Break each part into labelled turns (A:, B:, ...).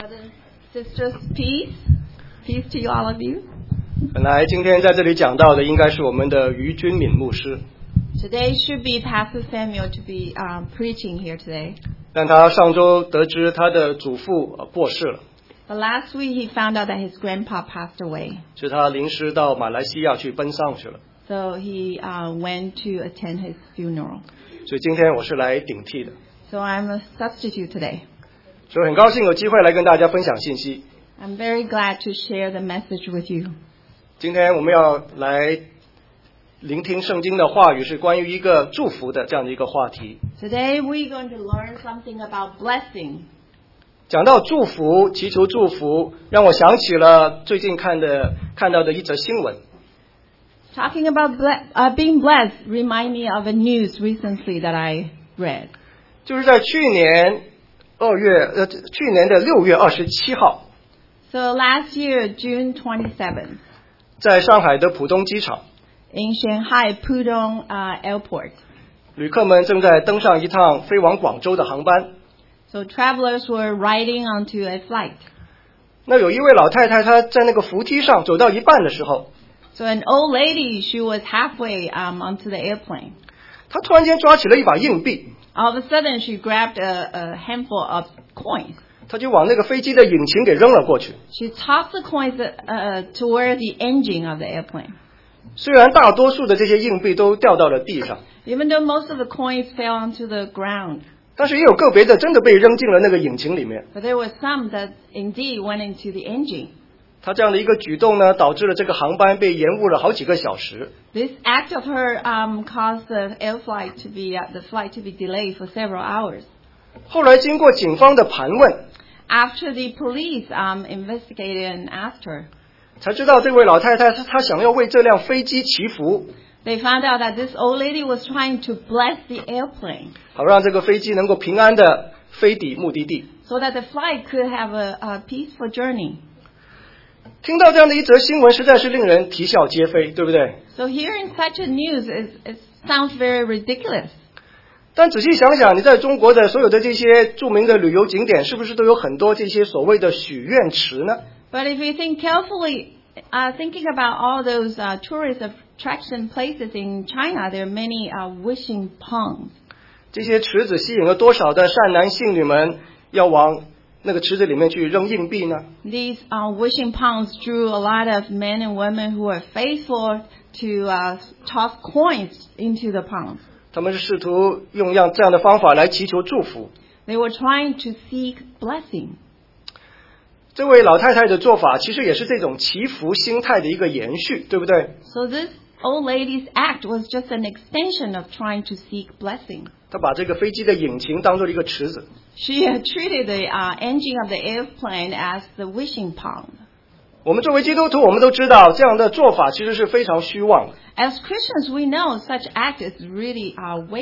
A: Brothers, sisters, peace. Peace to you, all of you.
B: 本来今天在这里讲到的应该是我们的于君敏牧师，
A: Today should be Pastor Samuel to be preaching here today.
B: 但他上周得知他的祖父过世了，
A: But last week he found out that his grandpa passed away.
B: 所以他临时到马来西亚去奔丧去了。
A: So he went to attend his funeral.
B: 所以今天我是来顶替的，
A: So I'm a substitute today.
B: 所以很高兴有机会来跟大家分享信息。
A: I'm very glad to share the message with you.
B: 今天我们要来聆听圣经的话语，是关于一个祝福的这样的一个话题。
A: Today we're going to learn something about blessing.
B: 讲到祝福，祈求祝福，让我想起了最近看到的一则新闻。
A: Talking about being blessed remind me of a news recently that I read.
B: 就是在去年的6月27号，
A: So last year, June 27th,
B: 在上海的浦东机场，
A: in Shanghai Pudong Airport.
B: 旅客们正在登上一趟飞往广州的航班。
A: So travelers were riding onto a flight.
B: 那有一位老太太，她在那个扶梯上走到一半的时候，
A: So an old lady, she was halfway onto the airplane.
B: 她突然间抓起了一把硬币，
A: All of a sudden, she grabbed a handful of coins.
B: 她就往那个飞机的引擎给扔了过去。
A: She tossed the coins toward the engine of the airplane.
B: 虽然大多数的这些硬币都掉到了地上，
A: Even though most of the coins fell onto the ground,
B: 但是也有个别的真的被扔进了那个引擎里面。
A: but there were some that indeed went into the engine.
B: 她这样的一个举动呢，导致了这个航班被延误了好几个小时。
A: This act of her caused the flight to be delayed for several hours.
B: 后来经过警方的盘问，
A: After the police investigated and asked her,
B: 才知道这位老太太她想要为这辆飞机祈福，
A: they found out that this old lady was trying to bless the airplane
B: 好让这个飞机能够平安的飞抵目的地。
A: so that the flight could have a peaceful journey.
B: 听到这样的一则新闻，实在是令人啼笑皆非，对不对？
A: So hearing such a news, it sounds very ridiculous.
B: 但仔细想想，你在中国的所有的这些著名的旅游景点，是不是都有很多这些所谓的许愿池呢？
A: But if you think carefully, thinking about all those tourist attraction places in China, there are many wishing ponds.
B: 这些池子吸引了多少的善男信女们要往那个池子里面去扔硬币呢？
A: These wishing ponds drew a lot of men and women who are faithful to toss coins into the ponds.
B: 他们是试图用这样的方法来祈求祝福。
A: They were trying to seek blessing.
B: 这位老太太的做法其实也是这种祈福心态的一个延续，对不对？
A: So this old lady's act was just an extension of trying to seek blessing.
B: 她把这个飞机的引擎当做一个池子。
A: She treated the engine of the airplane as the wishing pond.
B: 我们作为基督徒，我们都知道这样的做法其实是非常虚妄的。
A: As Christians, we know such act is really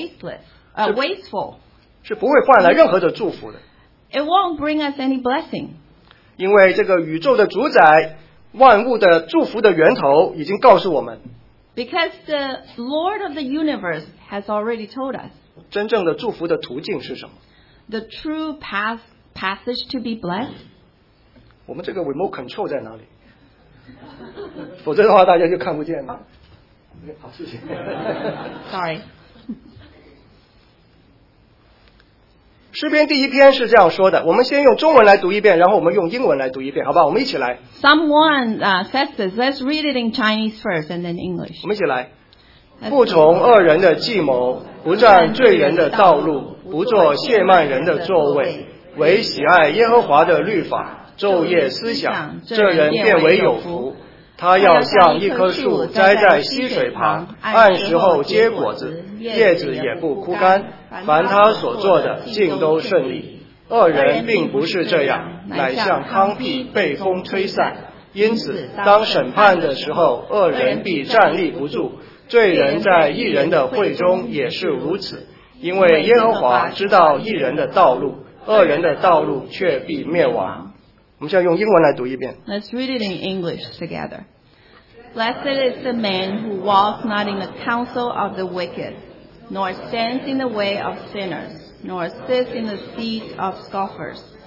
A: wasteful.
B: 是不会换来任何的祝福的。
A: It won't bring us any blessing.
B: 因为这个宇宙的主宰、万物的祝福的源头已经告诉我们，
A: Because the Lord of the universe has already told us
B: 真正的祝福的途径是什么。
A: the true passage to be blessed.
B: 我们这个 remote control 在哪里？否则的话大家就看不见了。好，谢谢。
A: Sorry.
B: 诗篇第一篇是这样说的，我们先用中文来读一遍，然后我们用英文来读一遍，好不好？我们一起来。
A: Psalm 1 says this. Let's read it in Chinese first and then English.
B: 我们一起来。不从恶人的计谋，不占罪人的道路，不做亵慢人的座位，唯喜爱耶和华的律法，昼夜思想，这人便为有福。他要像一棵树栽在溪水旁，按时候结果子，叶子也不枯干，凡他所做的尽都顺利。恶人并不是这样，乃像糠秕被风吹散。因此当审判的时候，恶人必站立不住，罪人在义人的会中也是如此。因为耶和华知道义人的道路，恶人的道路却必灭亡。我们现在用英文来读一遍。
A: Let's read it in English together. Blessed is the man who walks not in the counsel of the wicked, nor stands in the way of sinners, nor sits in the seat of scoffers.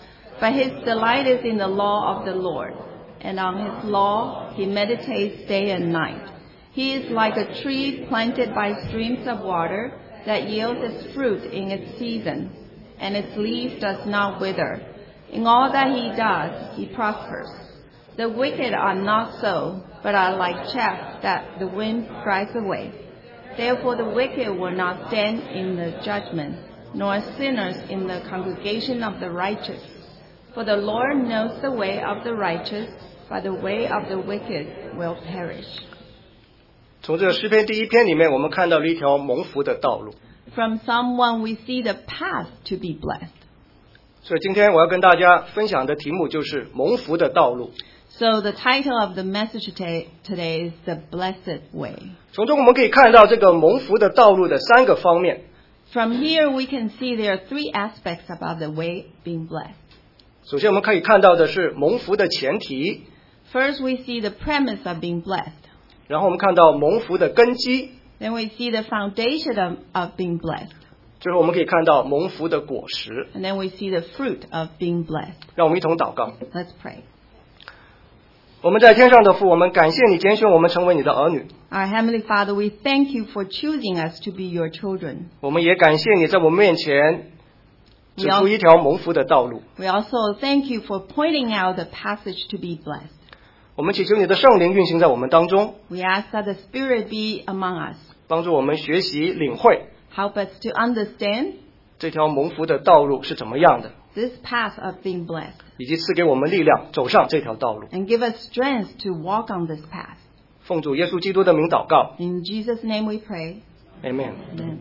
A: But his delight is in the law of the Lord, and on his law he meditates day and night. He is like a tree planted by streams of water that yields its fruit in its season, and its leaf does not wither. In all that he does, he prospers. The wicked are not so, but are like chaff that the wind drives away. Therefore the wicked will not stand in the judgment, nor sinners in the congregation of the righteous. For the Lord knows the way of the righteous, but the way of the wicked will perish.
B: 从这个诗篇第一篇里面，我们看到了一条蒙福的道路。
A: From Psalm 1, we see the path to be blessed.
B: 所以今天我要跟大家分享的题目就是蒙福的道路。
A: So the title of the message today is The Blessed Way.
B: 从中我们可以看到这个蒙福的道路的三个方面。
A: From here we can see there are three aspects about the way being blessed.
B: 首先我们可以看到的是蒙福的前提。
A: First we see the premise of being blessed.
B: 然后我们看到蒙福的根基。
A: Then we see the foundation of being blessed.
B: 最后我们可以看到蒙福的果实。
A: And then we see the fruit of being blessed.
B: 让我们一同祷告。
A: Let's pray.
B: 我们在天上的父，我们感谢你拣选我们成为你的儿女。
A: Our Heavenly Father, we thank you for choosing us to be your children.
B: 我们也感谢你在我们面前指出一条蒙福的道路。
A: We also thank you for pointing out the passage to be blessed.
B: 我们祈求你的圣灵运行在我们当中。
A: We ask that the Spirit be among us.
B: 帮助我们学习领会。
A: Help us to understand
B: 这条蒙福的道路是怎么样的。
A: this path of being blessed.
B: 以及赐给我们力量走上这条道路。
A: And give us strength to walk on this path.
B: 奉主耶稣基督的名祷告。
A: In Jesus' name we pray.
B: Amen.
A: Amen.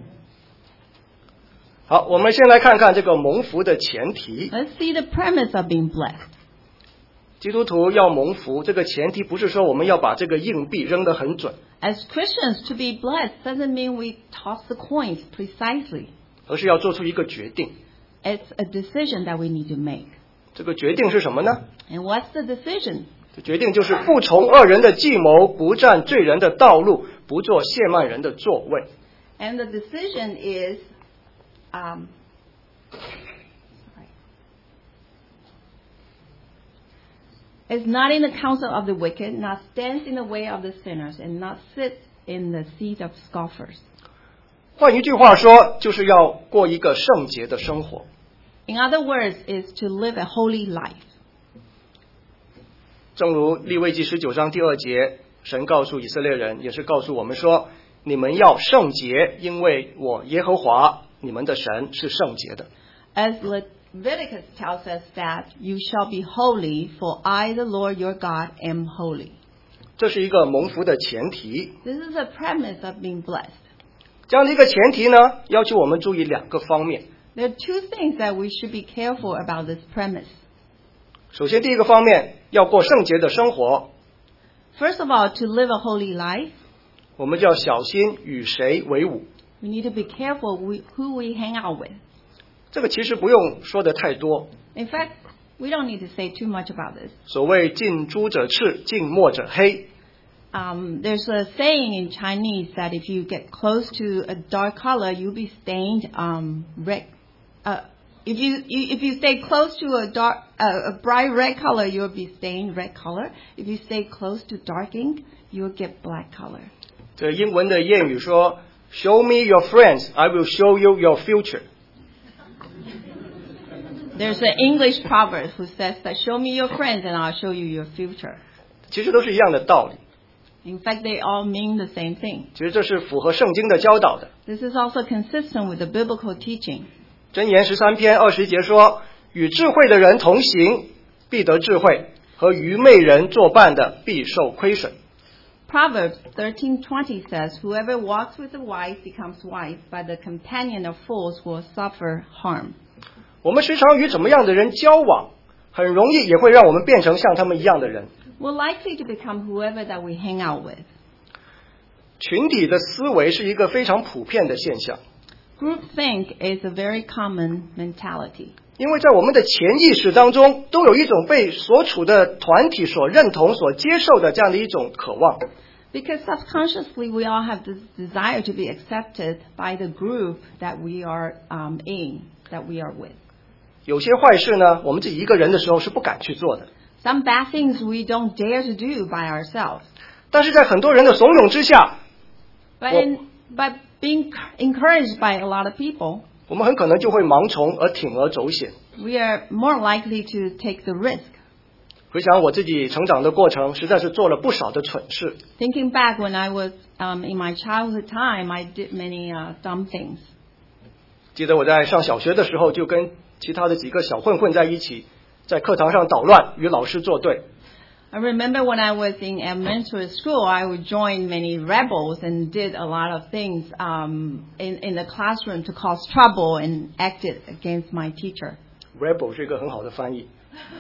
B: 好，我们先来看看这个蒙福的前提。
A: Let's see the premise of being blessed.
B: 基督徒要蒙福，这个前提不是说我们要把这个硬币扔得很准。
A: As Christians, to be blessed doesn't mean we toss the coins precisely.
B: 而是要做出一个决定。
A: It's a decision that we need to make.
B: 这个决定是什么呢？
A: And what's the decision?
B: 这决定就是不从恶人的计谋，不占罪人的道路，不做亵慢人的座位。
A: And the decision is, is not in the counsel of the wicked, not stands in the way of the sinners, and not sits in the seat of scoffers.
B: 换一句话说，就是要过一个圣洁的生活。
A: In other words, is to live a holy life.
B: 正如利未记19章第2节，神告诉以色列人，也是告诉我们说，你们要圣洁，因为我耶和华你们的神是圣洁的。
A: As Leviticus tells us that you shall be holy, for I, the Lord your God, am holy.
B: 这是一个蒙福的前提。
A: This is a premise of being blessed.
B: 这样的一个前提呢，要求我们注意两个方面。
A: There are two things that we should be careful about this premise.
B: 首先，第一个方面要过圣洁的生活。
A: First of all, to live a holy life,
B: 我们就要小心与谁为伍。
A: we need to be careful who we hang out with.
B: 这个其实不用说的太多。
A: In fact, we don't need to say too much about this.
B: 所谓近朱者赤，近墨者黑。
A: There's a saying in Chinese that if you get close to a dark color, you'll be stained red. If you stay close to a bright red color, you'll be stained red color. If you stay close to dark ink, you'll get black color.
B: 这英文的谚语说 ，Show me your friends, I will show you your future.
A: There's an English proverb who says that show me your friends and I'll show you your future.
B: 其实都是一样的道理。
A: In fact, they all mean the same thing.
B: 其实这是符合圣经的教导的。
A: This is also consistent with the biblical teaching.
B: 箴言13篇20节说，与智慧的人同行，必得智慧；和愚昧人作伴的，必受亏损。
A: Proverbs 13:20 says, "Whoever walks with the wise becomes wise, but the companion of fools will suffer harm."
B: 我们时常与怎么样的人交往，很容易也会让我们变成像他们一样的人。
A: We're likely to become whoever that we hang out with.
B: 群体的思维是一个非常普遍的现象。
A: Groupthink is a very common mentality.
B: 因为在我们的潜意识当中，都有一种被所处的团体所认同、所接受的这样的一种渴望。
A: Because subconsciously we all have this desire to be accepted by the group that we are in, that we are with.
B: 有些坏事呢，我们自己一个人的时候是不敢去做的。
A: Some bad things we don't dare to do by ourselves.
B: 但是在很多人的怂恿之下，
A: But being encouraged by a lot of people,
B: 我们很可能就会盲从而铤而走险。
A: we are more likely to take the risk.
B: 回想我自己成长的过程，实在是做了不少的蠢事。
A: Thinking back when I was in my childhood time, I did many dumb things.
B: 记得我在上小学的时候，就跟其他的几个小混混在一起，在课堂上捣乱，与老师作对。
A: I remember when I was in elementary school, I would join many rebels and did a lot of things in the classroom to cause trouble and acted against my teacher.
B: Rebel 是一个很好的翻译。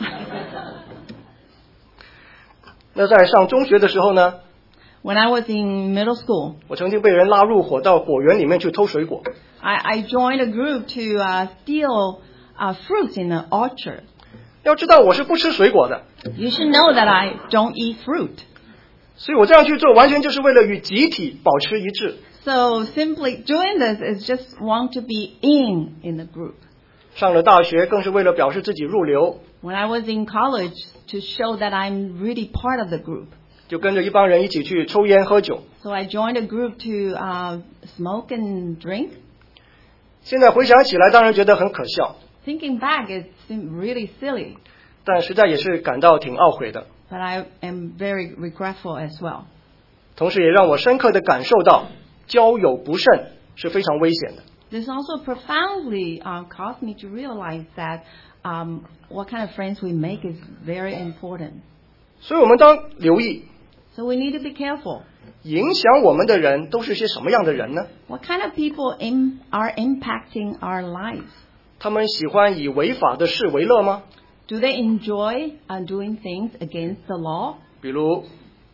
B: 那在上中学的时候呢，
A: When I was in middle school,
B: 我曾经被人拉入伙到果园里面去偷水果。
A: I joined a group to steal fruits in the orchard.
B: 要知道我是不吃水果的，
A: You should know that I don't eat fruit.
B: 所以我这样去做完全就是为了与集体保持一致。
A: So simply doing this is just want to be in the group.
B: 上了大学更是为了表示自己入流，
A: When I was in college, to show that I'm really part of the group.
B: 就跟着一帮人一起去抽烟喝酒。
A: So I joined a group to smoke and drink.
B: 现在回想起来，当然觉得很可笑，
A: Thinking back, it seemed really silly.
B: 但实在也是感到挺懊悔的。
A: But I am very regretful as well.
B: 同时也让我深刻地感受到，交友不慎是非常危险的。
A: This also profoundly caused me to realize that what kind of friends we make is very important.
B: 所以我们当留意，
A: So we need to be careful.
B: 影响我们的人都是些什么样的人呢？
A: What kind of people are impacting our lives?
B: 他们喜欢以违法的事为乐吗？
A: Do they enjoy doing things against the law,
B: 比如，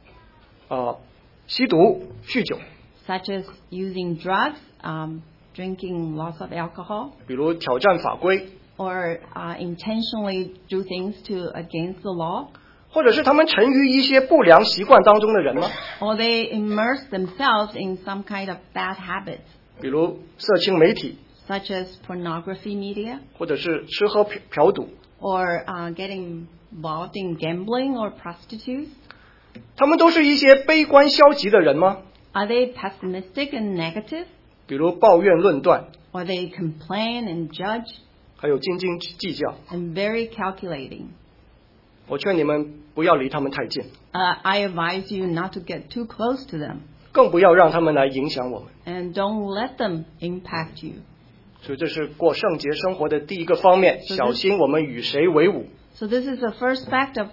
B: 吸毒、酗酒，
A: such as using drugs, drinking lots of alcohol,
B: 比如挑战法规，
A: or intentionally do things against the law?
B: 或者是他们沉于一些不良习惯当中的人吗？
A: Or they immerse themselves in some kind of bad habits,
B: 比如色情媒体，
A: such as pornography media,
B: 或者是吃喝嫖赌，
A: or getting involved in gambling or prostitutes?
B: 他们都是一些悲观消极的人吗？
A: Are they pessimistic and negative?
B: 比如抱怨论断，
A: Or they complain and judge
B: 还有斤斤计较。
A: and very calculating?
B: 我劝你们不要离他们太近，
A: I advise you not to get too close to them
B: 更不要让他们来影响我们。
A: and don't let them impact you.
B: 所以这是过圣洁生活的第一个方面，小心我们与谁为伍。
A: So this is the first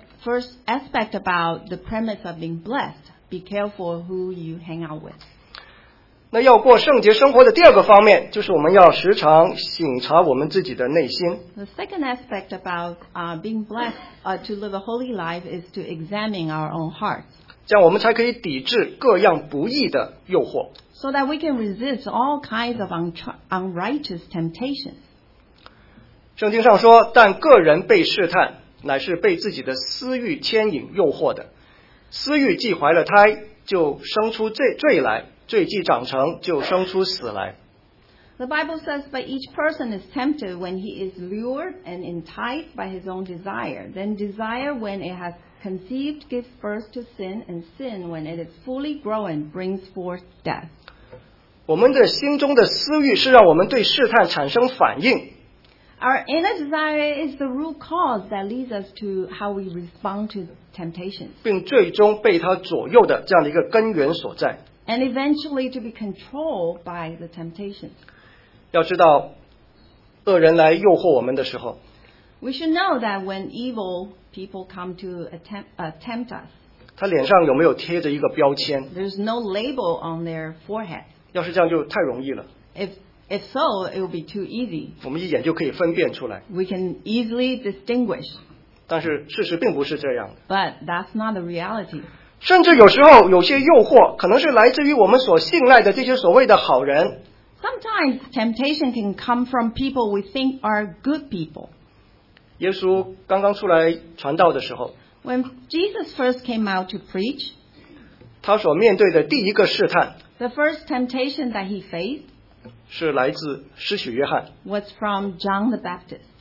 A: aspect about the premise of being blessed. Be careful who you hang out with.
B: 那要过圣洁生活的第二个方面，就是我们要时常省察我们自己的内心。
A: The second aspect about being blessed to live a holy life is to examine our own hearts,
B: 这样我们才可以抵制各样不义的诱惑。
A: so that we can resist all kinds of unrighteous temptations.
B: 圣经上说，但个人被试探，乃是被自己的私欲牵引诱惑的。私欲既怀了胎，就生出罪来；罪既长成，就生出死来。
A: The Bible says, but each person is tempted when he is lured and enticed by his own desire. Then desire, when it has conceived, gives birth to sin, and sin, when it is fully grown, brings forth death.
B: 我们的心中的私欲是让我们对试探产生反应，
A: Our inner desire is the root cause that leads us to how we respond to temptations,
B: 并最终被它左右的这样的一个根源所在。
A: and eventually to be controlled by the temptations.
B: 要知道，恶人来诱惑我们的时候，
A: We should know that when evil people come to tempt us,
B: 他脸上有没有贴着一个标签？
A: there's no label on their forehead.
B: 要是这样就太容易了，
A: If so, it will be too easy.
B: 我们一眼就可以分辨出来。
A: We can easily distinguish,
B: 但是事实并不是这样的，
A: but that's not the reality.
B: 甚至有时候有些诱惑可能是来自于我们所信赖的这些所谓的好人。
A: Sometimes temptation can come from people we think are good people.
B: 耶稣刚刚出来传道的时候，
A: When Jesus first came out to preach,
B: 他所面对的第一个试探
A: the first temptation that he faced
B: 是来自施洗约翰。
A: was from John the Baptist.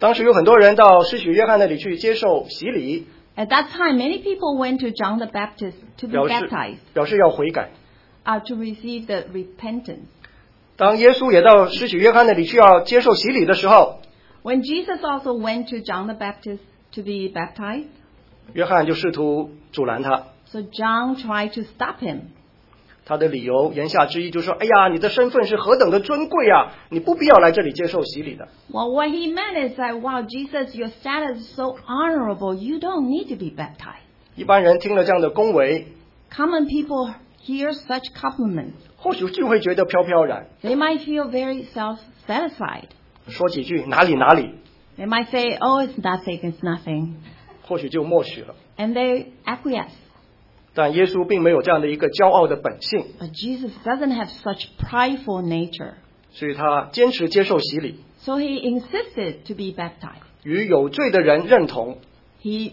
B: 当时有很多人到施洗约翰那里去接受洗礼，
A: At that time, many people went to John the Baptist to be
B: 表示要悔改。
A: to receive the repentance.
B: 当耶稣也到施洗约翰那里去要接受洗礼的时候，
A: When Jesus also went to John the Baptist to be baptized,
B: 约翰就试图阻拦他。
A: so John tried to stop him.
B: 他的理由言下之意就是说，哎呀，你的身份是何等的尊贵啊，你不必要来这里接受洗礼的。
A: Well, what he meant is that, wow, Jesus, your status is so honorable, you don't need to be baptized.
B: 一般人听了这样的恭维，
A: Common people hear such compliments.
B: 或许就会觉得飘飘然，
A: They might feel very self-satisfied.
B: 说几句哪里哪里，
A: They might say, oh, it's nothing,
B: 或许就默许了。
A: and they acquiesce.
B: 但耶稣并没有这样的一个骄傲的本性，
A: But Jesus doesn't have such prideful nature.
B: 所以他坚持接受洗礼，
A: So he insisted to be baptized.
B: 与有罪的人认同，
A: He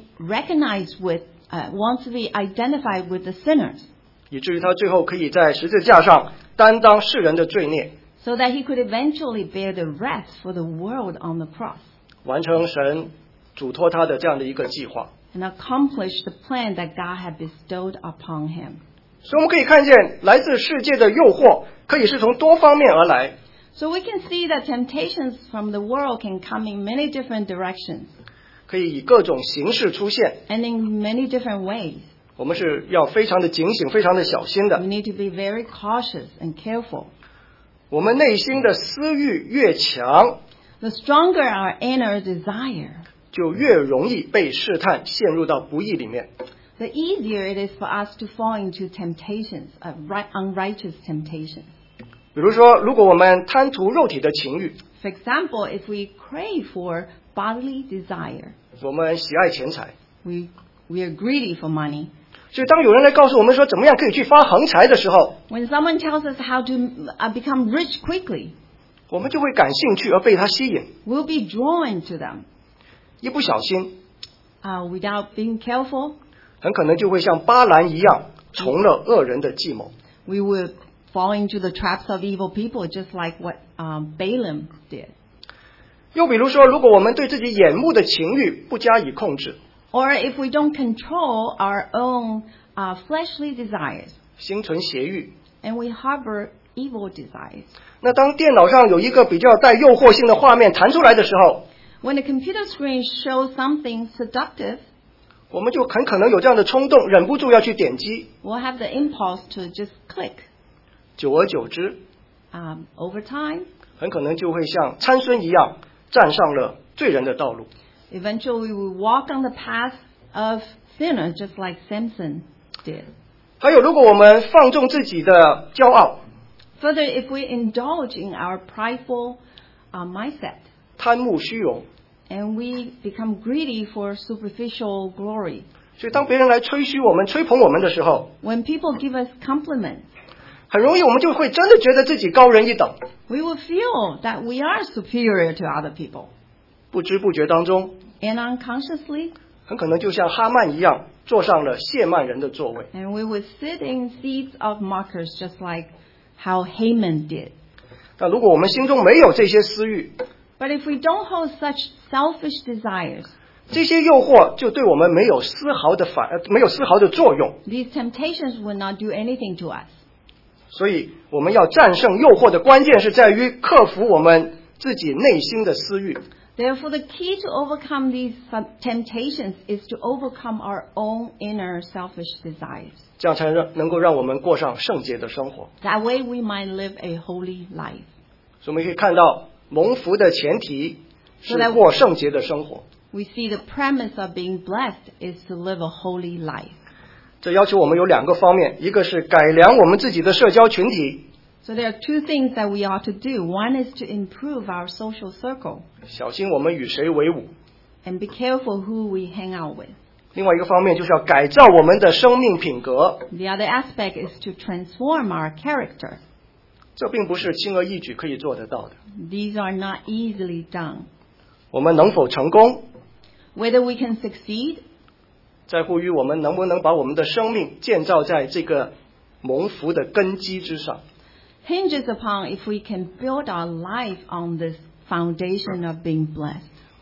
A: wants to be identified with the sinners,
B: 以至于他最后可以在十字架上担当世人的罪孽，
A: so that he could eventually bear the wrath for the world on the cross,
B: 完成神嘱托他的这样的一个计划。
A: and accomplish the plan that God had bestowed upon him.
B: 所以我们可以看见，来自世界的诱惑可以是从多方面而来，
A: So we can see that temptations from the world can come in many different directions
B: 可以以各种形式出现。
A: and in many different ways.
B: 我们是要非常的警醒，非常的小心
A: We
B: 的。
A: need to be very cautious and careful.
B: 我们内心的私欲越强，
A: The stronger our inner desire,
B: 就越容易被试探，陷入到不义里面。
A: the easier it is for us to fall into temptations, unrighteous temptations.
B: 比如说，如果我们贪图肉体的情欲，
A: For example, if we crave for bodily desire,
B: 我们喜爱钱财，
A: we are greedy for money.
B: 所以当有人来告诉我们说怎么样可以去发横财的时候，
A: When someone tells us how to become rich quickly,
B: 我们就会感兴趣而被他吸引，
A: we'll be drawn to them.
B: 一不小心，
A: Without being careful,
B: 很可能就会像巴兰一样，从了恶人的计谋。
A: we will fall into the traps of evil people, just like what Balaam did.
B: 又比如说，如果我们对自己眼目的情欲不加以控制，
A: Or if we don't control our own fleshly desires,
B: 心存邪欲，
A: and we harbor evil desires.
B: 那当电脑上有一个比较带诱惑性的画面弹出来的时候，
A: When the computer screen shows something seductive,
B: 我们就很可能有这样的冲动，忍不住要去点击。
A: we'll have the impulse to just click.
B: 久而久之，
A: Over time,
B: 很可能就会像参孙一样，站上了罪人的道路。
A: eventually we will walk on the path of sinners, just like Samson did.
B: 还有，如果我们放纵自己的骄傲，
A: Further, if we indulge in our prideful mindset,
B: 贪慕虚荣，
A: and we become greedy for superficial glory,
B: 所以当别人来吹嘘我们、吹捧我们的时候，
A: when people give us compliments,
B: 很容易我们就会真的觉得自己高人一等，
A: we will feel that we are superior to other people.
B: 不知不觉当中，
A: And unconsciously,
B: 很可能就像哈曼一样，坐上了谢曼人的座位。
A: and we would sit in seats of mockers, just like how Haman did.
B: 但如果我们心中没有这些私欲，
A: But if we don't hold such selfish desires,
B: 这些诱惑就对我们没有丝毫的作用。
A: these temptations will not do anything to us.
B: 所以我们要战胜诱惑的关键是在于克服我们自己内心的私欲。
A: Therefore, the key to overcome these temptations is to overcome our own inner selfish desires.
B: 这样才能够让我们过上圣洁的生活。
A: That way we might live a holy life.
B: 所以我们可以看到，蒙福的前提是过圣洁的生活。
A: We see the premise of being blessed is to live a holy life.
B: 这要求我们有两个方面，一个是改良我们自己的社交群体，
A: So there are two things that we ought to do. One is to improve our social circle
B: 小心我们与谁为伍；
A: and be careful who we hang out with.
B: 另外一个方面就是要改造我们的生命品格。
A: The other aspect is to transform our character.
B: 这并不是轻而易举可以做得到的。
A: These are not easily done.
B: 我们能否成功，
A: Whether we can succeed
B: 在乎于我们能不能把我们的生命建造在这个蒙福的根基之上。
A: hinges upon if we can build our life on this foundation of being blessed.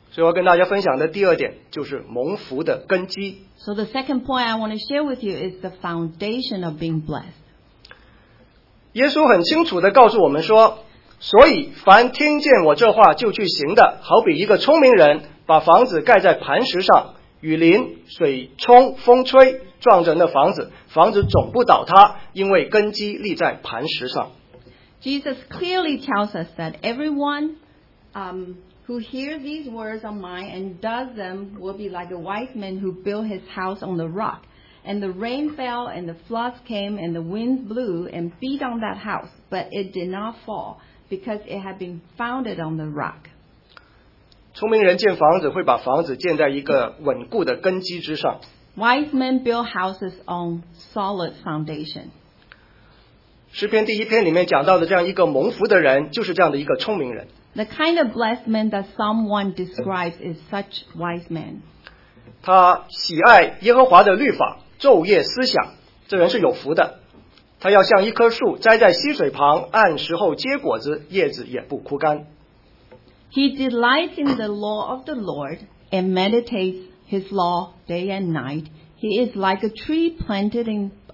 B: 所以我要跟大家分享的第二点就是蒙福的根基。
A: So the second point I want to share with you is the foundation of being blessed.
B: 耶稣很清楚地告诉我们说，所以凡听见我这话就去行的，好比一个聪明人把房子盖在磐石上，雨淋、水冲、风吹，撞着那房子，房子总不倒塌，因为根基立在磐石上。
A: Jesus clearly tells us that everyone who hears these words of mine and does them will be like a wise man who built his house on the rock. And the rain fell, and the floods came, and the winds blew and beat on that house, but it did not fall, because it had been founded on the rock.
B: 聪明人建房子会把房子建在一个稳固的根基之上。
A: Wise men build houses on solid foundation.
B: 诗篇第1篇里面讲到的这样一个蒙福的人，就是这样的一个聪明人。
A: The kind of blessed man that Psalm 1 describes is such wise men.
B: 他喜爱耶和华的律法，昼夜思想，这人是有福的。他要像一棵树栽在溪水旁，按时候结果子，叶子也不枯干。
A: He delights in the law of the Lord and meditates his law day and night. He is like a tree planted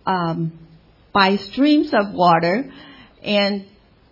A: by streams of water and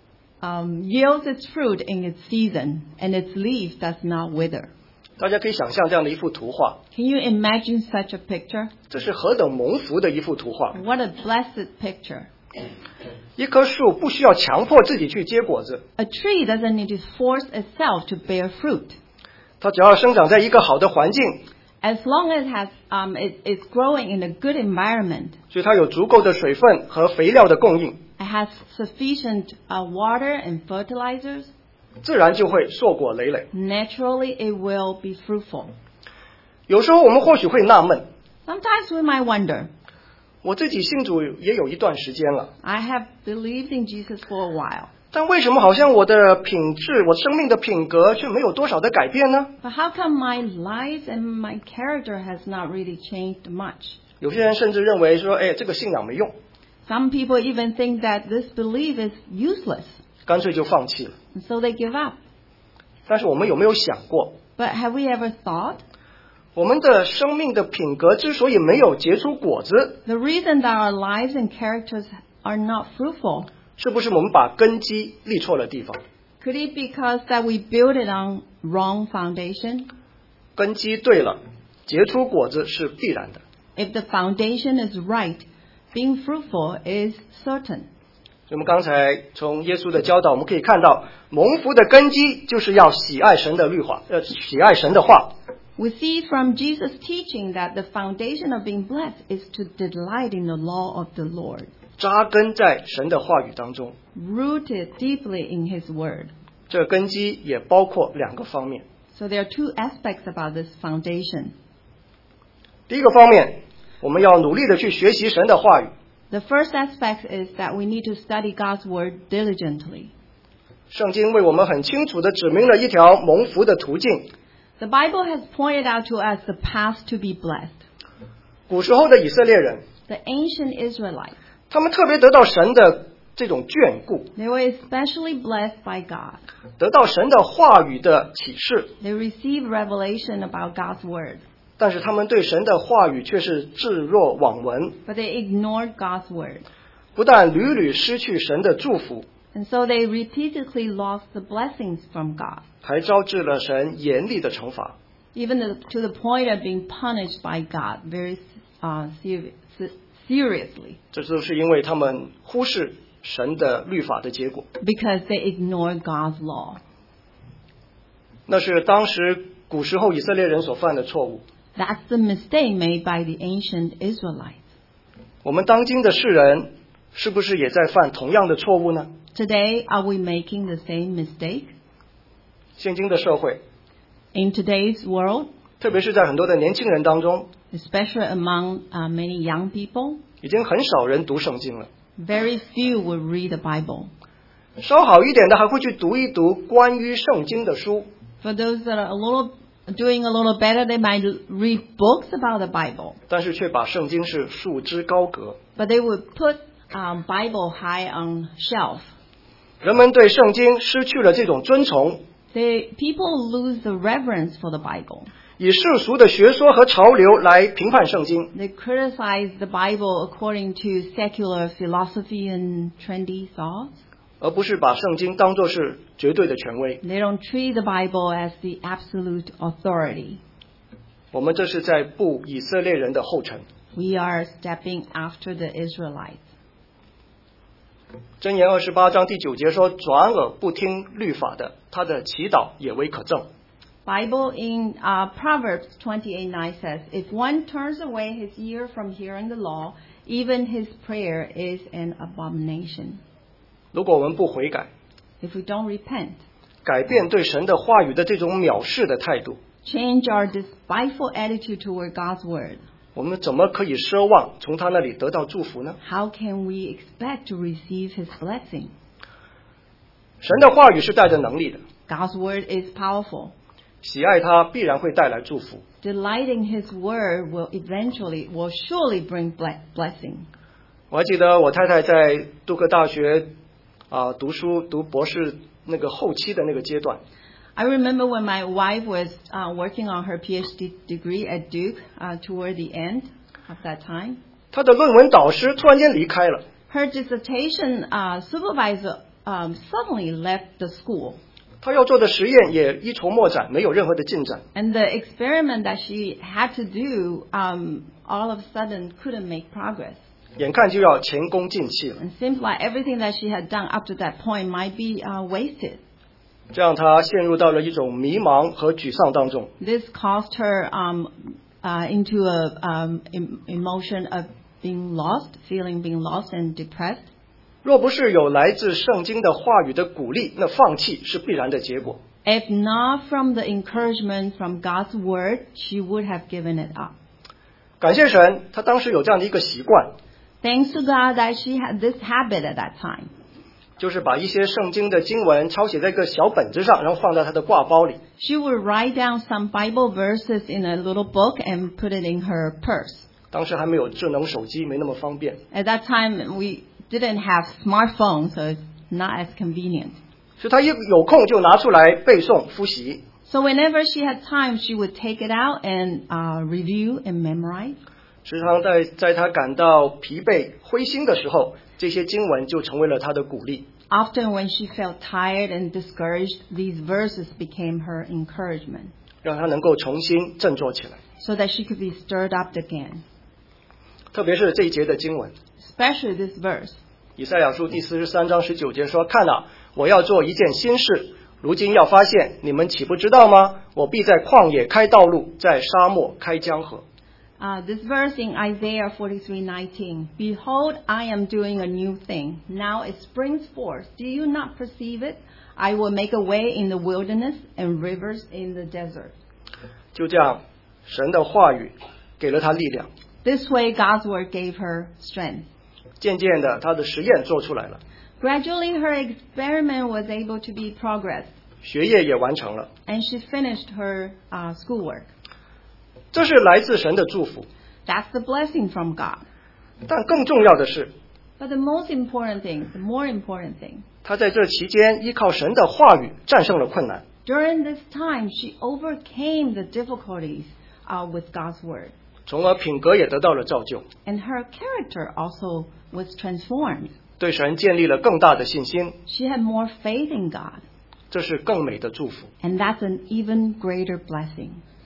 A: yields its fruit in its season, and its leaf does not wither.
B: 大家可以想象这样的一幅图画。
A: Can you imagine such a picture?
B: 这是何等蒙福的一幅图画。
A: What a blessed picture.
B: 一棵树不需要强迫自己去结果子，
A: A tree doesn't need to force itself to bear fruit.
B: 它只要生长在一个好的环境，
A: As long as it's growing in a good environment,
B: 所以它有足够的水分和肥料的供应，
A: it has sufficient water and fertilizers,
B: 自然就会硕果累累。
A: naturally it will be fruitful.
B: 有时候我们或许会纳闷，
A: Sometimes we might wonder,
B: 我自己信主也有一段时间了，
A: I have believed in Jesus for a while,
B: 但为什么好像我的品质，我生命的品格却没有多少的改变呢？
A: but how come my life and my character has not really changed much?
B: 有些人甚至认为说，这个信仰没用，
A: Some people even think that this belief is useless,
B: 干脆就放弃了。
A: and so they give up.
B: 但是我们有没有想过，
A: But have we ever thought?
B: 我们的生命的品格之所以没有结出果子，
A: The reason that our lives and characters are not fruitful,
B: 是不是我们把根基立错了地方？
A: could it be because that we build it on wrong foundation?
B: 根基对了，结出果子是必然的。
A: If the foundation is right, being fruitful is certain.
B: 我们刚才从耶稣的教导，我们可以看到，蒙福的根基就是要喜爱神的律法，喜爱神的话。
A: We see from Jesus' teaching that the foundation of being blessed is to delight in the law of the Lord,
B: 扎根在神的话语当中。
A: rooted deeply in His Word.
B: 这个根基也包括2个方面。
A: So there are 2 aspects about this foundation.
B: 第一个方面，我们要努力的去学习神的话语。
A: The first aspect is that we need to study God's Word diligently.
B: 圣经为我们很清楚的指明了一条蒙福的途径。
A: The Bible has pointed out to us the path to be blessed.
B: 古时候的以色列人，
A: The ancient Israelites,
B: 他们特别得到神的这种眷顾，
A: they were especially blessed by God.
B: 得到神的话语的启示，
A: They received revelation about God's Word,
B: 但是他们对神的话语却是置若罔闻，
A: but they ignored God's Word.
B: 不但屡屡失去神的祝福，
A: And so they repeatedly lost the blessings from God,
B: 还招致了神严厉的惩罚。
A: even to the point of being punished by God very seriously,
B: 这都是因为他们忽视神的律法的结果。
A: because they ignored God's law.
B: 那是当时古时候以色列人所犯的错误。
A: That's the mistake made by the ancient Israelites.
B: 我们当今的世人是不是也在犯同样的错误呢？
A: Today, are we making the same mistake?
B: 现今的社会，
A: In today's world,
B: 特别是在很多的年轻人当中，
A: especially among many young people,
B: 已经很少人读圣经了。
A: very few will read the Bible.
B: 稍好一点的还会去读一读关于圣经的书，
A: For those that are doing a little better, they might read books about the Bible,
B: 但是却把圣经是束之高阁。
A: but they would put Bible high on shelf.
B: 人们对圣经失去了这种尊崇，
A: People lose the reverence for the Bible.
B: 以世俗的学说和潮流来评判圣经，
A: They criticize the Bible according to secular philosophy and trendy thoughts.
B: 而不是把圣经当作是绝对的权威。
A: They don't treat the Bible as the absolute authority.
B: 我们这是在步以色列人的后尘。
A: We are stepping after the Israelites.
B: 箴言28章第9节说：“转耳不听律法的，他的祈祷也为可憎。”
A: Bible in Proverbs 28:9 says, "If one turns away his ear from hearing the law, even his prayer is an abomination."
B: 如果我们不悔改，
A: If we don't repent,
B: 改变对神的话语的这种藐视的态度，
A: change our despiteful attitude toward God's word,
B: 我们怎么可以奢望从他那里得到祝福呢？
A: how can we expect to receive his blessing?
B: 神的话语是带着能力的，
A: God's word is powerful.
B: 喜爱他必然会带来祝福。
A: Delighting his word will surely bring blessing.
B: 我还记得我太太在杜克大学读书读博士那个后期的那个阶段，
A: I remember when my wife was working on her PhD degree at Duke toward the end of that time.
B: 她的论文导师突然间离开了，
A: Her dissertation supervisor suddenly left the school.
B: 她要做的实验也一筹莫展，没有任何的进展。
A: And the experiment that she had to do all of a sudden couldn't make progress.
B: 眼看就要前功尽弃了，
A: It seems like everything that she had done up to that point might be wasted.
B: 这让她陷入到了一种迷茫和沮丧当中。
A: This caused her into a emotion of being lost and depressed.
B: 若不是有来自圣经的话语的鼓励，那放弃是必然的结果。
A: If not from the encouragement from God's word, she would have given it up.
B: 感谢神，她当时有这样的一个习惯，
A: Thanks to God that she had this habit at that time.
B: 就是把一些圣经的经文抄写在一个小本子上，然后放在她的挂包里。
A: She would write down some Bible verses in a little book and put it in her purse.
B: 当时还没有智能手机，没那么方便，
A: At that time, we didn't have smartphones, so it's not as convenient.
B: 所以她一有空就拿出来背诵复习。
A: So whenever she had time, she would take it out and review and memorize.
B: 时常在她感到疲惫灰心的时候，这些经文就成为了她的鼓励。
A: Often when she felt tired and discouraged, these verses became her encouragement,
B: 让她能够重新振作起来。
A: so that she could be stirred up again.
B: 特别是这一节的经文，
A: Especially this verse.
B: 以赛亚书第43章19节说：“看啊，我要做一件新事，如今要发现，你们岂不知道吗？我必在旷野开道路，在沙漠开江河。”
A: This verse in Isaiah 43:19. Behold, I am doing a new thing. Now it springs forth. Do you not perceive it? I will make a way in the wilderness and rivers in the desert.
B: 就这样，神的话语给了他力量。
A: This way, God's word gave her strength.
B: 渐渐的，他的实验做出来了，
A: Gradually, her experiment was able to be progressed,
B: 学业也完成了。
A: and she finished her schoolwork.
B: 这是来自神的祝福。
A: That's the blessing from God.
B: 但更重要的是，
A: But the more important thing,
B: 他在这期间依靠神的话语战胜了困难，
A: during this time, she overcame the difficulties with God's word.
B: 从而品格也得到了造就，
A: And her character also was transformed.
B: 对神建立了更大的信心。
A: She had more faith in God.
B: 这是更美的祝福。
A: And that's an even greater blessing.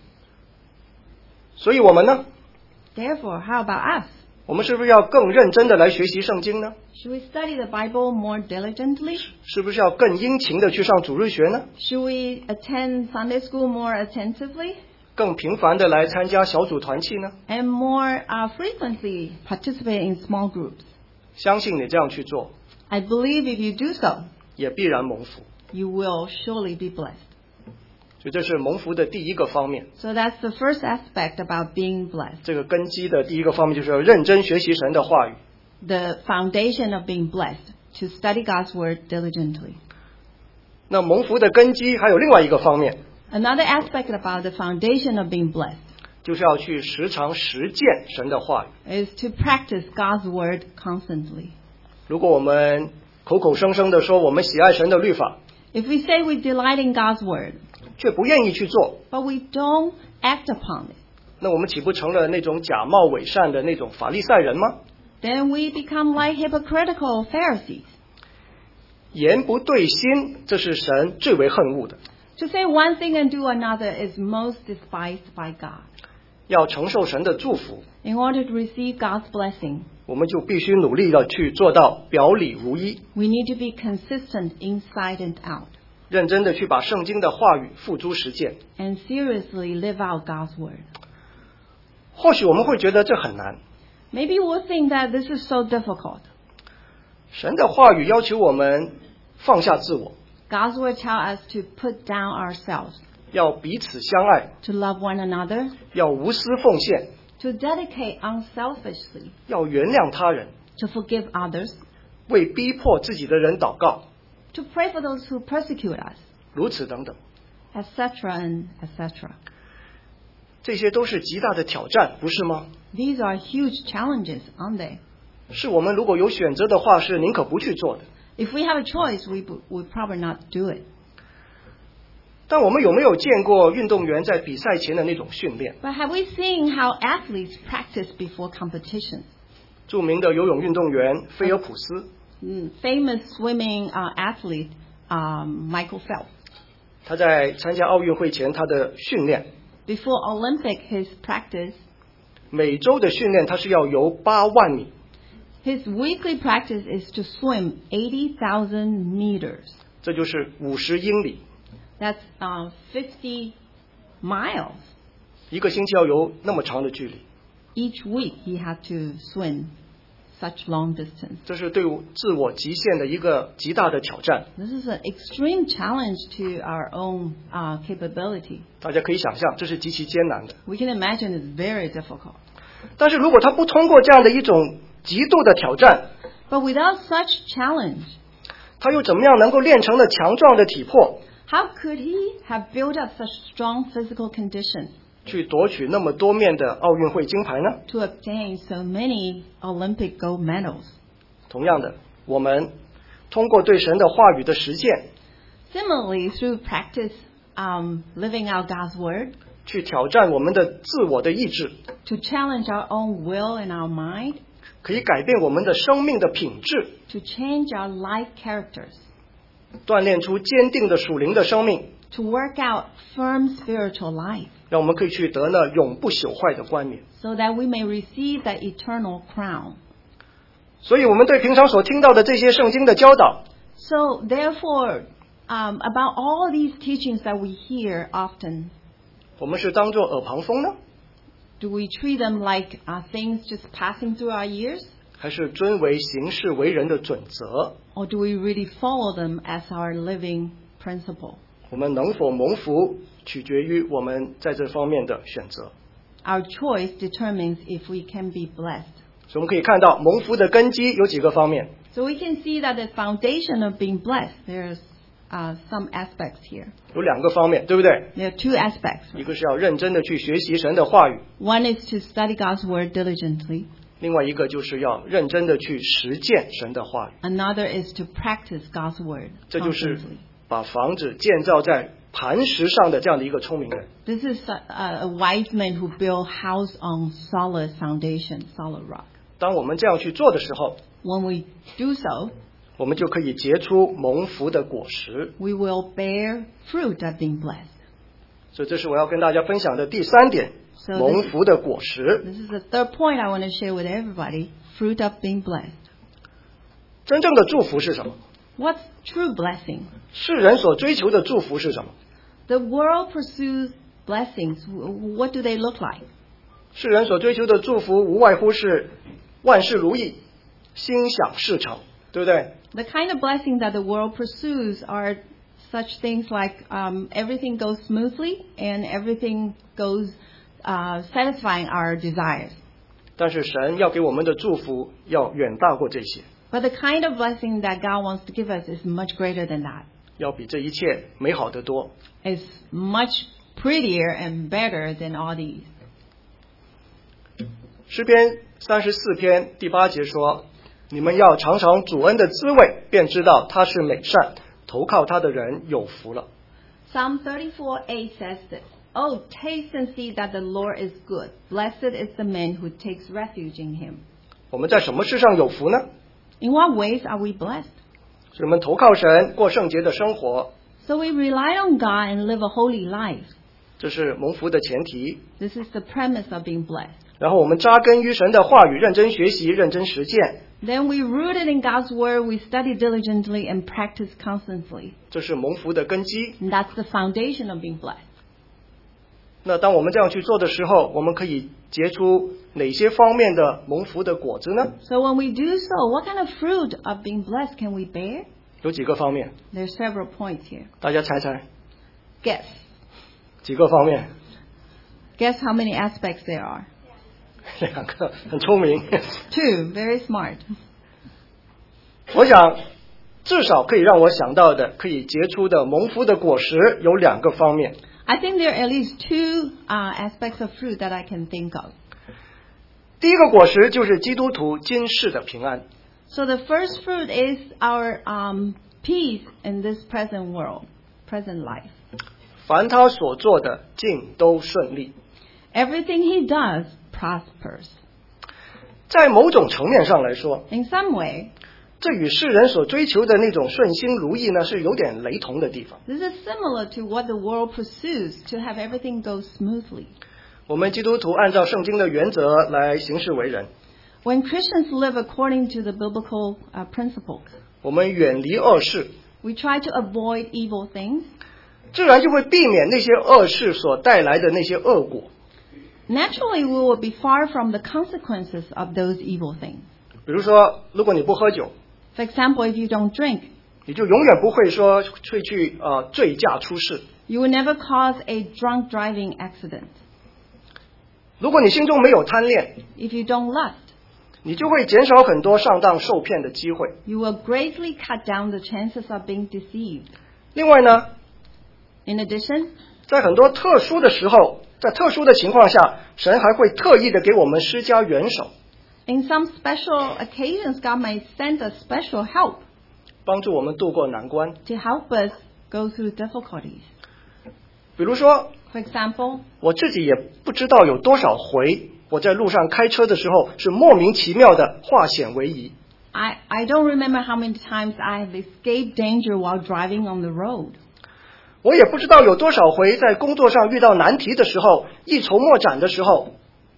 B: 所以我们呢，
A: Therefore, how about us?
B: 我们是不是要更认真的来学习圣经呢？
A: Should we study the Bible more diligently?
B: 是不是要更殷勤的去上主日学呢？
A: Should we attend Sunday school more attentively?
B: 更频繁的来参加小组团契呢？
A: And more frequently participate in small groups?
B: 相信你这样去做，
A: I believe if you do so,
B: 也必然蒙福。
A: you will surely be blessed.
B: 所以这是蒙福的第一个方面。
A: So that's the first aspect about being blessed.
B: 这个根基的第一个方面就是要认真学习神的话语。
A: The foundation of being blessed, to study God's word diligently.
B: 那蒙福的根基还有另外一个方面，
A: Another aspect about the foundation of being blessed
B: 就是要去时常实践神的话语。
A: is to practice God's word constantly.
B: 如果我们口口声声的说我们喜爱神的律法，
A: If we say we delight in God's word,
B: 却不愿意去做，
A: but we don't act upon it,
B: 那我们岂不成了那种假冒伪善的那种法利赛人吗？
A: then we become like hypocritical Pharisees.
B: 言不对心，这是神最为恨恶的。
A: To say one thing and do another is most despised by God.
B: 要承受神的祝福，
A: In order to receive God's blessing,
B: 我们就必须努力的去做到表里如一，
A: we need to be consistent inside and out,
B: 认真的去把圣经的话语付诸实践。
A: and seriously live out God's word.
B: 或许我们会觉得这很难，
A: Maybe we'll think that this is so difficult.
B: 神的话语要求我们放下自我，
A: God's word tells us to put down ourselves,
B: 要彼此相爱，
A: to love one another,
B: 要无私奉献，
A: to dedicate unselfishly,
B: 要原谅他人，
A: to forgive others,
B: 为逼迫自己的人祷告，
A: to pray for those who persecute us,
B: 如此等等。
A: etc. and etc.
B: 这些都是极大的挑战，不是吗？
A: These are huge challenges, aren't they?
B: 是我们如果有选择的话，是宁可不去做的。
A: If we have a choice, we would probably not do it.
B: 但我们有没有见过运动员在比赛前的那种训练？
A: But have we seen how athletes practice before competitions?
B: 著名的游泳运动员菲尔普斯，
A: Famous swimming athlete Michael Phelps.
B: 他在参加奥运会前他的训练，
A: Before Olympic, his practice,
B: 每周的训练他是要游8万米，
A: his weekly practice is to swim 80,000 meters.
B: 这就是50英里，
A: That's 50 miles.
B: 一个星期要游那么长的距离，
A: Each week he had to swim such long distance.
B: 这是对自我极限的一个极大的挑战。
A: This is an extreme challenge to our own capability.
B: 大家可以想象，这是极其艰难的。
A: We can imagine it's very difficult.
B: 但是如果他不通过这样的一种极度的挑战，
A: But without such challenge,
B: 他又怎么样能够练成了强壮的体魄，
A: how could he have built up such strong physical conditions
B: 去夺取那么多面的奥运会金牌呢？
A: to obtain so many Olympic gold medals?
B: 同样的，我们通过对神的话语的实践，
A: Similarly, through practice living out God's word,
B: 去挑战我们的自我的意志，
A: to challenge our own will and our mind,
B: 可以改变我们的生命的品质，
A: to change our life characters,
B: 锻炼出坚定的属灵的生命，
A: to work out firm spiritual life,
B: 让我们可以去得那永不朽坏的冠冕。
A: so that we may receive that eternal crown.
B: 所以我们对平常所听到的这些圣经的教导，
A: So therefore, about all these teachings that we hear often,
B: 我们是当作耳旁风呢，
A: do we treat them like things just passing through our ears?
B: 还是尊为行事为人的准则？
A: Or do we really follow them as our living principle?
B: 我们能否蒙福，取决于我们在这方面的选择。
A: Our choice determines if we can be blessed.
B: 所以我们可以看到，蒙福的根基有几个方面。
A: So we can see that the foundation of being blessed, there's some aspects here.
B: 有2个方面，对不对？
A: There are two aspects.
B: 一个是要认真的去学习神的话语，
A: One is to study God's word diligently.
B: 另外一个就是要认真的去實践神的話語。
A: Another is to practice God's word
B: 這就是
A: constantly.
B: 把房子建造在磐石上的這樣的一個聰明人。
A: This is a wise man who built house on solid foundation, solid rock.
B: 當我們這樣去做的時候，
A: When we do so,
B: 我們就可以結出蒙福的果實。
A: we will bear fruit of being blessed.
B: 所以這是我要跟大家分享的第3點，
A: So this-
B: 蒙福的果實。
A: This is the third point I want to share with everybody, fruit of being blessed.
B: 真正的祝福是什麼？
A: What's true blessing?
B: 世人所追求的祝福是什麼？
A: The world pursues blessings. What do they look like?
B: 世人所追求的祝福無外乎是萬事如意，心想事成，對不對？
A: The kind of blessing that the world pursues are such things like everything goes smoothly and everything goes satisfying our desires.
B: 但是神要給我們的祝福要遠大過這些，
A: But the kind of blessing that God wants to give us is much greater than that.
B: 要比這一切美好得多。
A: It's much prettier and better than all these.
B: 詩篇34篇第8節說：你們要嘗嘗主恩的滋味，便知道他是美善， 投靠他的人有福了。
A: Psalm 34:8 says this, "Oh, taste and see that the Lord is good. Blessed is the man who takes refuge in him."
B: 我们在什么事上有福呢？
A: In what ways are we blessed?
B: 是我们投靠神，过圣洁的生活，
A: So we rely on God and live a holy life.
B: 这是蒙福的前提。
A: This is the premise of being blessed.
B: 然后我们扎根于神的话语，认真学习，认真实践，
A: Then we rooted in God's word, we study diligently and practice constantly.
B: 这是蒙福的根基。
A: And that's the foundation of being blessed.
B: 那当我们这样去做的时候，我们可以结出哪些方面的蒙福的果子呢？
A: So when we do so, what kind of fruit of being blessed can we bear?
B: 有几个方面，
A: There's several points here.
B: 大家猜猜
A: Guess.
B: 几个方面？
A: Guess how many aspects there are.
B: 两个，很聪明。
A: Two, very smart.
B: 我想至少可以让我想到的，可以结出的蒙福的果实有两个方面。
A: I think there are at least two aspects of fruit that I can think of.
B: 第一个果实就是基督徒今世的平安。
A: So the first fruit is our peace in this present world, present life.
B: 凡他所做的尽都顺利。
A: Everything he does prospers.
B: 在某种层面上来说，
A: In some way,
B: 这与世人所追求的那种顺心如意呢，是有点雷同的地方。
A: this is similar to what the world pursues to have everything go smoothly.
B: 我们基督徒按照圣经的原则来行事为人，
A: When Christians live according to the biblical principles,
B: 我们远离恶事，
A: we try to avoid evil things.
B: 自然就会避免那些恶事所带来的那些恶果。
A: Naturally, we will be far from the consequences of those evil things.
B: 比如说，如果你不喝酒，
A: For example, if you don't drink,
B: 你就永远不会说会去醉驾出事。
A: you will never cause a drunk driving accident.
B: 如果你心中没有贪恋，
A: If you don't lust,
B: 你就会减少很多上当受骗的机会。
A: you will greatly cut down the chances of being deceived.
B: 另外呢，
A: In addition,
B: 在很多特殊的时候，在特殊的情况下，神还会特意的给我们施加援手，
A: in some special occasions, God may send us special help
B: 帮助我们度过难关。
A: to help us go through difficulties.
B: 比如说，
A: For example,
B: 我自己也不知道有多少回，我在路上开车的时候是莫名其妙的化险为夷。
A: I don't remember how many times I have escaped danger while driving on the road.
B: 我也不知道有多少回在工作上遇到难题的时候，一筹莫展的时候，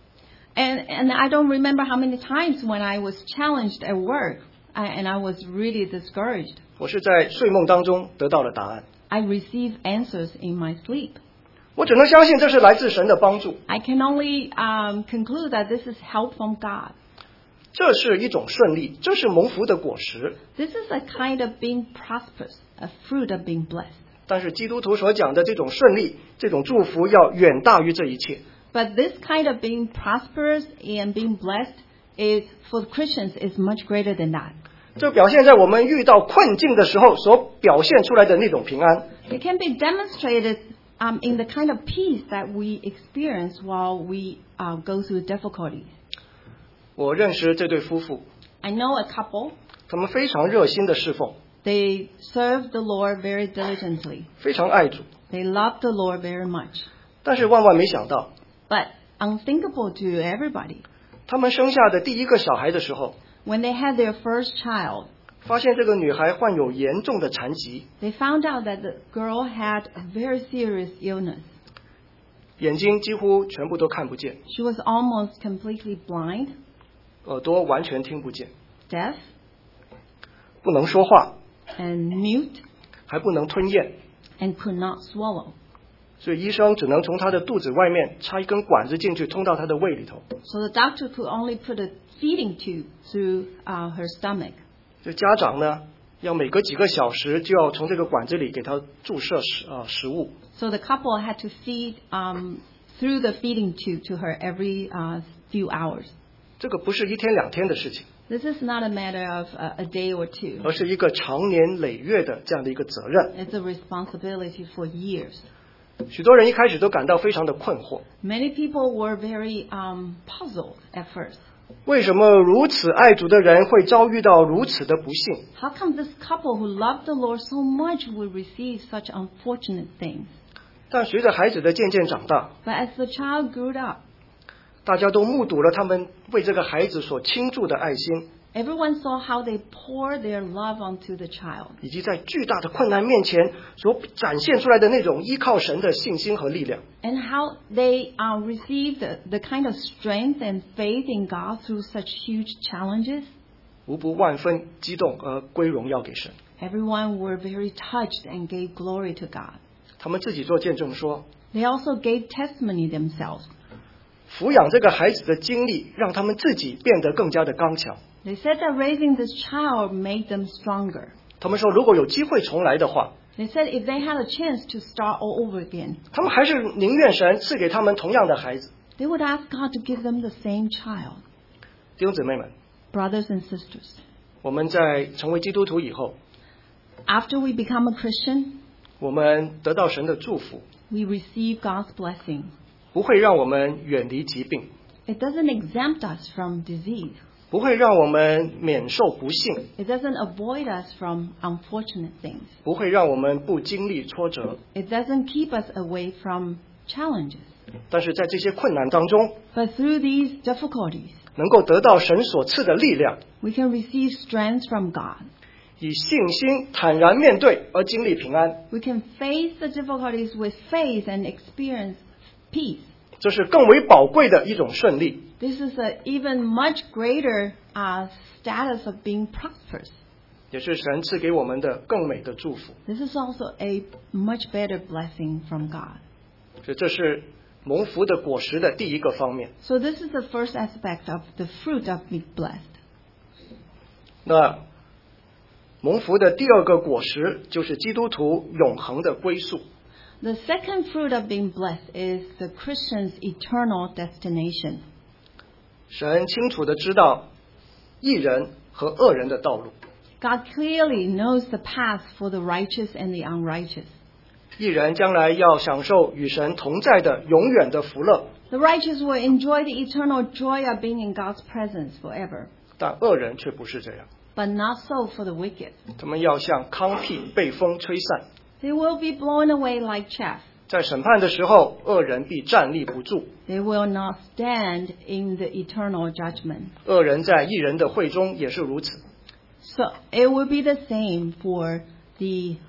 A: And I don't remember how many times when I was challenged at work and I was really discouraged.
B: 我是在睡梦当中得到了答案。
A: I received answers in my sleep.
B: 我只能相信这是来自神的帮助，
A: I can only conclude that this is help from God.
B: 这是一种顺利，这是蒙福的果实。
A: This is a kind of being prosperous, a fruit of being blessed.
B: 但是基督徒所讲的这种顺利，这种祝福要远大于这一切。
A: But this kind of being prosperous and being blessed is for Christians is much greater than that.
B: 这表现在我们遇到困境的时候所表现出来的那种平安。
A: It can be demonstrated in the kind of peace that we experience while we go through difficulties.
B: 我认识这对夫妇，
A: I know a couple.
B: 他们非常热心的侍奉，
A: They serve the Lord very diligently.
B: 非常爱主，
A: They love the Lord very much.
B: 但是万万没想到，
A: But unthinkable to everybody,
B: 他们生下的第一个小孩的时候，
A: when they had their first child,
B: 发现这个女孩患有严重的残疾，
A: they found out that the girl had a very serious illness.
B: 眼睛几乎全部都看不见，
A: She was almost completely blind,
B: 耳朵完全听不见，
A: deaf,
B: 不能说话，
A: and mute,
B: 还不能吞咽，
A: and could not swallow.
B: 所以医生只能从她的肚子外面插一根管子进去，通到她的胃里头。
A: So the doctor could only put a feeding tube through her stomach.
B: 这家长呢，要每隔几个小时就要从这个管子里给她注射食物。
A: So the couple had to feed through the feeding tube to her every few hours.
B: 这个不是一天两天的事情，
A: This is not a matter of a day or two.
B: 而是一个长年累月的这样的一个责任。
A: It's a responsibility for years.
B: 许多人一开始都感到非常的困惑，
A: Many people were very puzzled at first.
B: 为什么如此爱主的人会遭遇到如此的不幸？
A: How come this couple who loved the Lord so much will receive such unfortunate things?
B: 但随着孩子的渐渐长大，
A: But as the child grew up,
B: 大家都目睹了他们为这个孩子所倾注的爱心，
A: everyone saw how they poured their love onto the child,
B: 以及在巨大的困难面前所展现出来的那种依靠神的信心和力量。
A: and how they received the kind of strength and faith in God through such huge challenges.
B: 无不万分激动而归荣耀给神。
A: Everyone were very touched and gave glory to God.
B: 他们自己做见证说，
A: They also gave testimony themselves.
B: 抚养这个孩子的经历让他们自己变得更加的刚强。
A: They said that raising this child made them stronger.
B: 他们说，如果有机会重来的话，
A: They said if they had a chance to start all over again,
B: 他们还是宁愿神赐给他们同样的孩子。
A: they would ask God to give them the same child.
B: 弟兄姊妹们，
A: Brothers and sisters,
B: 我们在成为基督徒以后，
A: after we become a Christian,
B: 我们得到神的祝福，
A: we receive God's blessing.
B: 不会让我们远离疾病，
A: It doesn't exempt us from disease.
B: 不会让我们免受不幸，
A: It doesn't avoid us from unfortunate things.
B: 不会让我们不经历挫折。
A: It doesn't keep us away from challenges.
B: 但是在这些困难当中，
A: But through these difficulties,
B: 能够得到神所赐的力量，
A: we can receive strength from God.
B: 以信心坦然面对而经历平安，
A: We can face the difficulties with faith and experience peace.
B: 这是更为宝贵的一种胜利。
A: This is an even much greater status of being prosperous.
B: 也是神赐给我们的更美的祝福。
A: This is also a much better blessing from God.
B: 所以这是蒙福的果实的第一个方面。
A: So this is the first aspect of the fruit of being blessed.
B: 那蒙福的第二个果实就是基督徒永恒的归宿。
A: The second fruit of being blessed is the Christian's eternal destination.
B: 神清楚的知道义人和恶人的道路，
A: God clearly knows the path for the righteous and the unrighteous.
B: 义人将来要享受与神同在的永远的福乐，
A: The righteous will enjoy the eternal joy of being in God's presence forever.
B: 但恶人却不是这样，
A: But not so for the wicked.
B: 他们要像糠秕被风吹散，
A: They will be blown away like chaff.
B: 在审判的时候，恶人必站立不住，
A: They will not stand in the eternal judgment.
B: 恶人在义人的会中也是如此。
A: So it will be the same for the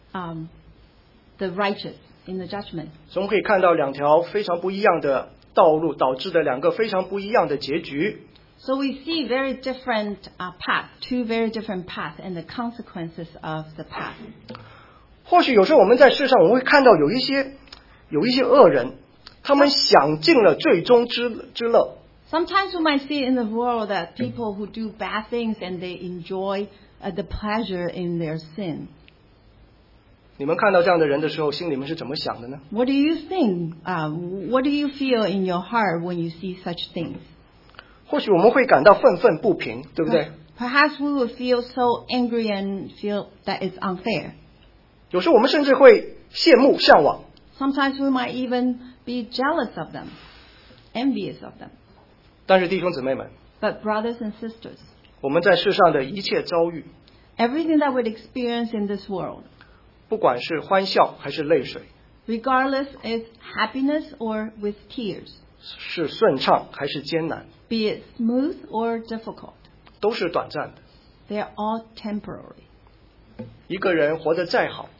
A: righteous in the judgment.
B: 所以我们可以看到两条非常不一样的道路导致的两个非常不一样的结局。
A: So we see very different paths, two very different paths, and the consequences of the path.
B: 或许有时候我们在世上，我们会看到有一些恶人，他们享尽了最终之乐。
A: Sometimes we might see in the world that people who do bad things and they enjoy the pleasure in their sin.
B: 你们看到这样的人的时候，心里面是怎么想的呢？
A: What do you think? What do you feel in your heart when you see such things?
B: 或许我们会感到愤愤不平，对不对？
A: Perhaps we will feel so angry and feel that it's unfair.
B: 有时候我们甚至会羡慕、向往。
A: Sometimes we might even be jealous of them, envious of them.
B: 但是弟兄姊妹们，
A: But brothers and sisters,
B: 我们在世上的一切遭遇，
A: everything that we experience in this world,
B: 不管是欢笑还是泪水，
A: regardless if happiness or with tears,
B: 是顺畅还是艰难，
A: be it smooth or difficult,
B: 都是短暂的。
A: they are all temporary.
B: 一个人活得再好，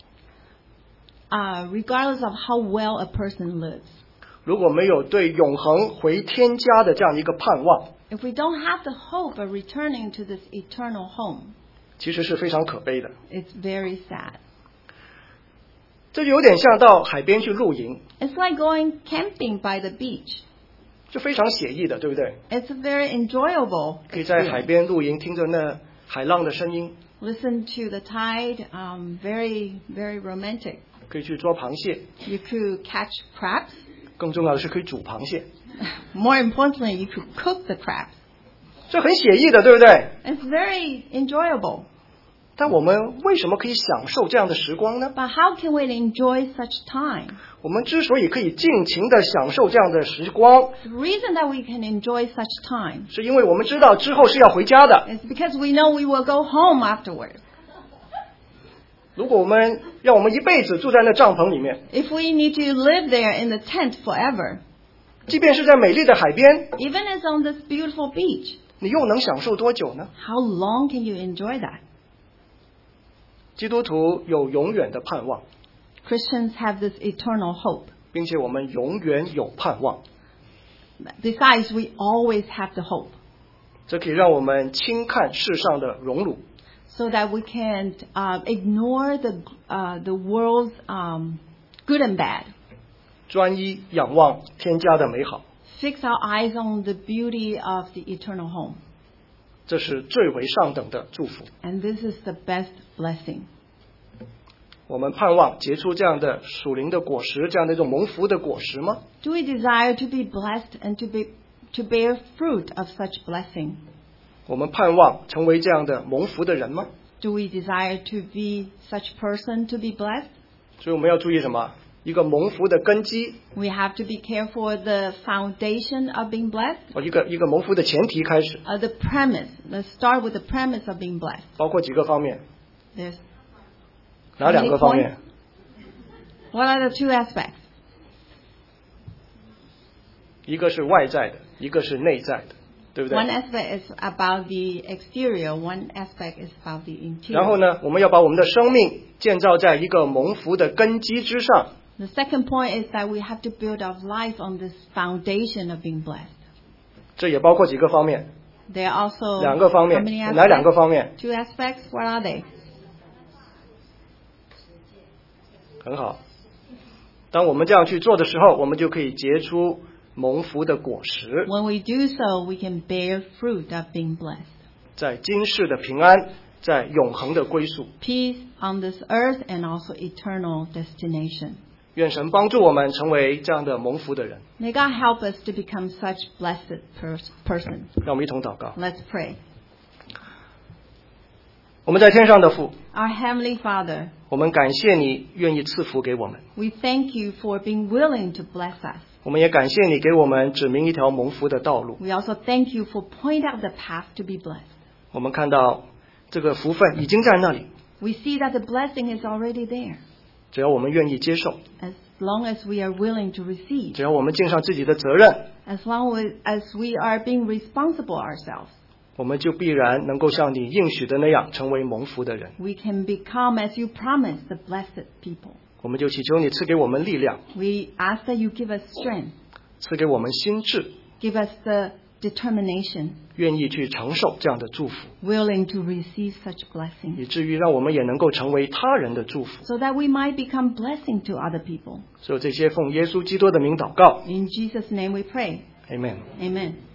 A: Regardless of how well a person lives,
B: 如果没有对永恒回天家的这样一个盼望，
A: if we don't have the hope of returning to this eternal home,
B: 其实是非常可悲的。
A: it's very sad.
B: 这就有点像到海边去露营，
A: It's like going camping by the beach.
B: 就非常写意的，对不对？
A: It's very enjoyable.
B: 可以在海边露营，听着那海浪的声音，
A: Listen to the tide, very, very romantic.
B: 可以去捉螃蟹，
A: You could catch crabs.
B: 更重要的是可以煮螃蟹，
A: More importantly, you could cook the crabs.
B: 这很写意的，对不对？
A: It's very enjoyable.
B: 但我们为什么可以享受这样的时光呢？
A: But how can we enjoy such time?
B: 我们之所以可以尽情的享受这样的时光，
A: The reason that we can enjoy such time
B: 是因为我们知道之后是要回家的。
A: is because we know we will go home afterwards.
B: 如果让我们一辈子住在那帐篷里面，
A: If we need to live there in the tent forever,
B: 即便是在美丽的海边，
A: even as on this beautiful beach,
B: 你又能享受多久呢？
A: how long can you enjoy that?
B: 基督徒有永远的盼望，
A: Christians have this eternal hope.
B: 并且我们永远有盼望，
A: Besides, we always have the hope
B: 这可以让我们轻看世上的荣辱，
A: so that we can ignore the world's good and bad.
B: 专一仰望天家的美好，
A: Fix our eyes on the beauty of the eternal home.
B: 这是最为上等的祝福。
A: And this is the best blessing.
B: 我们盼望结出这样的属灵的果实，这样的一种蒙福的果实吗？
A: Do we desire to be blessed and to bear fruit of such blessing?
B: 我们盼望成为这样的蒙福的人吗？
A: Do we desire to be such person to be blessed?
B: 所以我们要注意什么？一个蒙福的根基，
A: We have to be careful of the foundation of being blessed.
B: 一个蒙福的前提开始，
A: The premise. Let's start with the premise of being blessed.
B: 包括几个方面，
A: There's
B: 哪两个方面？
A: What are the two aspects?
B: 一个是外在的，一个是内在的，对不对？
A: One aspect is about the exterior. One aspect is about the interior.
B: 然后呢，我们要把我们的生命建造在一个蒙福的根基之上。
A: The second point is that we have to build our life on this foundation of being blessed.
B: 这也包括几个方面，
A: There are also
B: 两个方
A: how
B: 面，
A: many
B: 哪两个
A: aspects?
B: 方面？
A: Two aspects. What are they?
B: 很好。当我们这样去做的时候，我们就可以结出蒙福的果实，
A: When we do so, we can bear fruit of being blessed.
B: 在今世的平安，在永恒的归宿。
A: Peace on this earth and also eternal destination.
B: 愿神帮助我们成为这样的蒙福的人。
A: May God help us to become such blessed person.
B: 让我们一同祷告。
A: Let's pray.
B: 我们在天上的父，
A: Our Heavenly Father,
B: 我们感谢你愿意赐福给我们，
A: we thank you for being willing to bless us.
B: 我们也感谢你给我们指明一条蒙福的道路。
A: We also thank you for pointing out the path to be blessed.
B: 我们看到这个福分已经在那里，
A: We see that the blessing is already there.
B: 只要我们愿意接受，
A: As long as we are willing to receive.
B: 只要我们尽上自己的责任，
A: As long as we are being responsible ourselves.
B: 我们就必然能够像你应许的那样成为蒙福的人。
A: We can become, as you promised, the blessed people.
B: 我们就祈求你赐给我们力量，
A: We ask that you give us strength.
B: 赐给我们心智，
A: Give us the determination,
B: 愿意去承受这样的祝福，
A: willing to receive such blessing,
B: 以至于让我们也能够成为他人的祝福。
A: so that we might become blessing to other people.
B: 所有这些奉耶稣基督的名祷告
A: In Jesus' name we pray.
B: ，Amen。
A: Amen.